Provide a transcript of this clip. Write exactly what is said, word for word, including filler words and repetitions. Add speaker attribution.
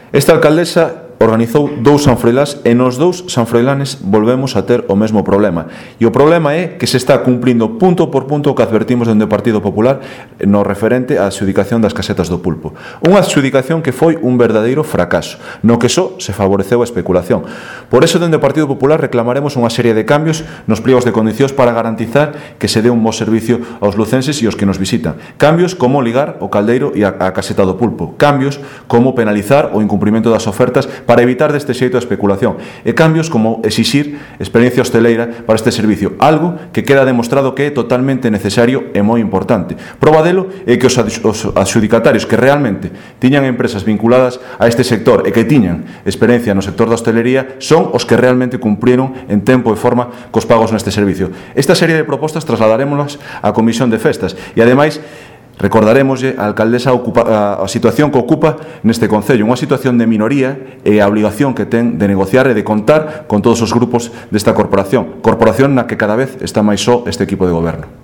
Speaker 1: Esta alcaldesa organizou dous sanfroilás e nos dous sanfroilanes volvemos a ter o mesmo problema. E o problema é que se está cumplindo punto por punto o que advertimos dende o Partido Popular no referente á adxudicación das casetas do pulpo. Unha adxudicación que foi un verdadeiro fracaso, no que só se favoreceu a especulación. Por eso, dende o Partido Popular reclamaremos unha serie de cambios nos pliegos de condicións para garantizar que se dé un bo servicio aos lucenses e aos que nos visitan. Cambios como ligar o caldeiro e a, a caseta do pulpo. Cambios como penalizar o incumprimento das ofertas para evitar deste xeito a especulación, e cambios como exixir experiencia hosteleira para este servicio, algo que queda demostrado que é totalmente necesario e moi importante. Proba delo é que os adxudicatarios que realmente tiñan empresas vinculadas a este sector e que tiñan experiencia no sector da hostelería son os que realmente cumpriron en tempo e forma cos pagos neste servicio. Esta serie de propostas trasladarémolas á Comisión de Festas e, ademais, recordaremoslle a alcaldesa a situación que ocupa neste concello, unha situación de minoría e a obligación que ten de negociar e de contar con todos os grupos desta corporación, corporación na que cada vez está máis só este equipo de goberno.